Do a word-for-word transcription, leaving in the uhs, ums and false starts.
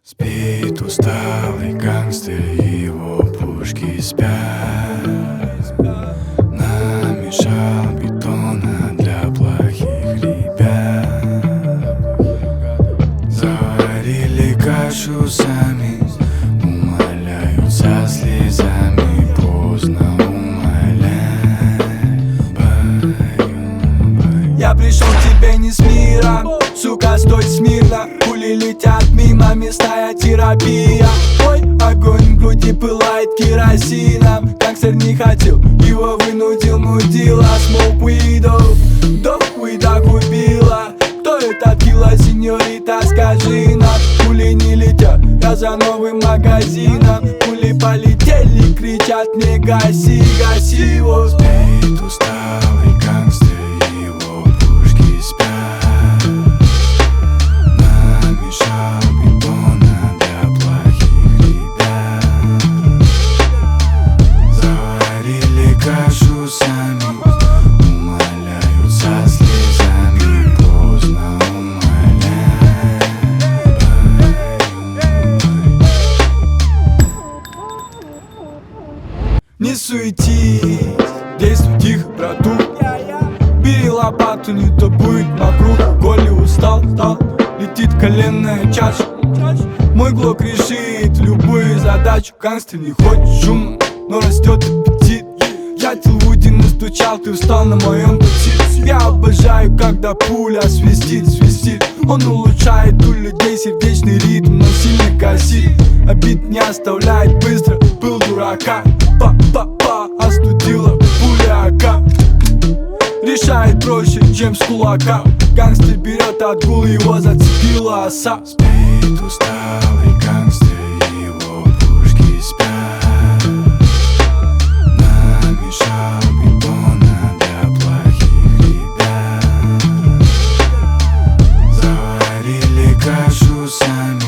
Спит усталый гангстер, его пушки спят. Намешал бетона для плохих ребят. Заварили кашу сами, умоляют со слезами. Поздно умолять, баю, баю. Я пришел к тебе не с мира, сука, стой смирно. Пули летят мимо, местная терапия. Ой, огонь в груди пылает керосином. Гангстер не хотел, его вынудил мудила. Smoke weed, до хуйда убила. Кто это килла, сеньорита, скажи нам. Пули не летят, я за новым магазином. Пули полетели, кричат мне гаси, гаси его. Спит усталый гангстер, его пушки спят. Намешал бетона для плохих ребят. Заварили кашу сами, умоляют со слезами. Поздно умолять, Не суетись, действуй тихо, брату. Бери лопату, не то будет мокрух. Коли устал, стал, летит коленная чаша. Мой глок решит любую задачу. Гангстер не хочет шума, но растет аппетит. Я Тилвуди настучал, ты встал на моем пути. Я обожаю, когда пуля свистит, свистит. Он улучшает у людей сердечный ритм, но сильно косит. Обид не оставляет быстро, был дурака. Па-па-па, остудила пуля АК. Решает проще, чем с кулака. Гангстер берет отгул, его зацепила оса. спит усталый гангстер, его пушки спят. Намешал бетона для плохих ребят. Заварили кашу сами,